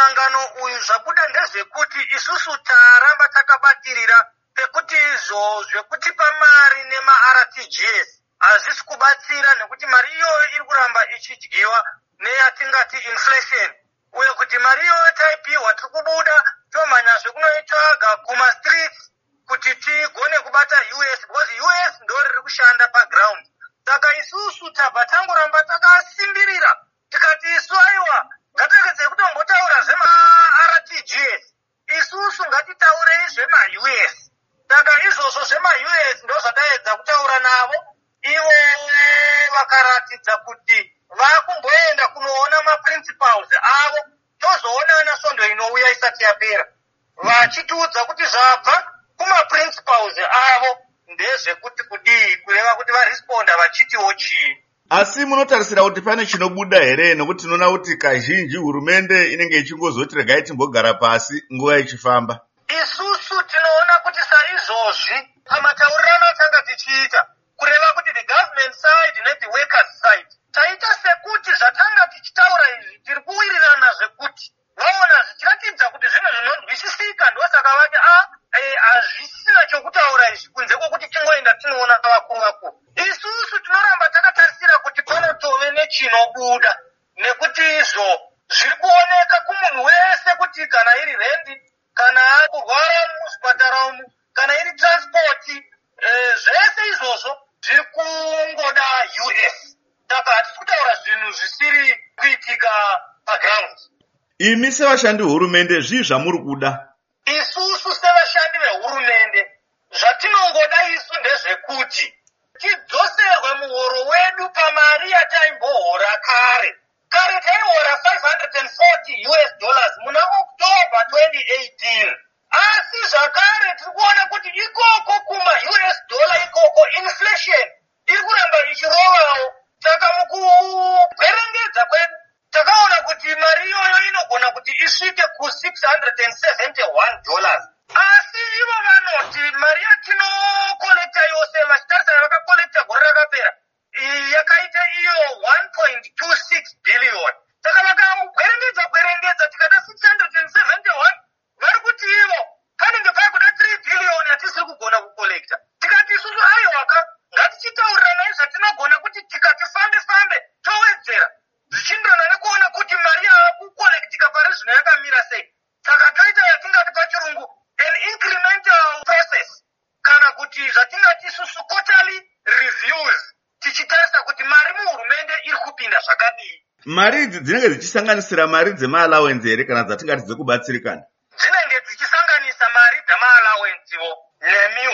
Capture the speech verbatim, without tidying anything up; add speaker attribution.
Speaker 1: musangano uyu zvabuda ndezvekuti isusu taramba takabatirira pekuti izvo zvekutipa mari nema-R T G S hazvisi kubatsira, nekuti mari iyoyo iri kuramba ichidyiwa neyatingati inflation, uye kuti mari iyoyo taipiwa tiri kubuda tomhanyazve kunoitsvaga kumastreets kuti tigone kubata U S, because U S ndo riri kushanda paground. Saka isusu tabva tangoramba takasimbirira tikati isu aiwa ngatiregedzei kutombotaura zvema-R T G S, isusu ngatitaurei zvema-U S. Saka izvozvo zvema-U S ndo zvataedza kutaura navo, ivo vakaratidza kuti vakumboenda kunoona maprincipals avo, tozoonana svondo inouya isati yapera, vachitiudza kuti zvabva kumaprincipals avo ndezvekuti kudii, kureva kuti varesponda vachitiwo chii.
Speaker 2: Asi munotarisira kuti pane chinobuda here, nokuti tinoona kuti kazhinji hurumende inenge ichingozoti regai timbogara pasi nguva ichifamba?
Speaker 1: Isusu tinoona kuti saizvozvi pamataurirano atanga tichiita, kureva kuti the government side ne the workers side, taita sekuti zvatanga tichitaura izvi tiri kuwirirana zvekuti vaona zvichiratidza kuti zvino zvinonzwisisika, ndosaka vati a hazvisina chokutaura izvi kunze kwokuti tingoenda tinoona vakuru vakuru. Isusu tinoramba takatarisira kuti panotove nechinobuda, nekuti izvo zviri kuoneka kumunhu wese kuti kana iri rendi, kana kurwara muzvipatara umu, kana iri transport, eh, zvese izvozvo zviri kungoda U S. Saka hatisi kutaura zvinhu zvisiri kuitika paground.
Speaker 2: Imi sevashandi hurumende zvii zvamuri kuda?
Speaker 1: Isusu sevashandi vehurumende zvatinongoda isu ndezvekuti tidzoserwe muhoro wedu pamari yataimbohora kare. Kare taihora five hundred forty U S dollars muna October twenty eighteen. Asi zvakare tiri kuona kuti ikoko kuma U S dollar ikoko inflation iri kuramba ichirovawo. Saka mukugwerengedza kwedu takaona kuti mari iyoyo inogona kuti isvike ku six hundred seventy-one dollars. Asi ivo vanoti mari yatinokolekta yose vachitarisa yavakakolekta gore rakapera yakaita iyo one point two six billion. Saka vakagwerengedza gwerengedza tikada six hundred seventy-one, vari kuti ivo panenge pakuda three billion yatisiri kugona kukolekta. Tikati isusu aiwaka ngatichitaurirana izvatinogona kuti tikati fambe fambe towedzera zvichienderana nekuona kuti mari yava kukolektika pari zvino yakamira sei. Saka toita yatingati pachirungu an incremental process, kana kuti zvatingati isusu quarterly reviews, tichitarisa kuti mari muhurumende iri kupinda zvakadii.
Speaker 2: Mari idzi dzinenge dzichisanganisira mari dzema-allowance here kana dzatingati dzekubatsirikana?
Speaker 1: Dzinenge dzichisanganisa mari dzema-allowancewo nemi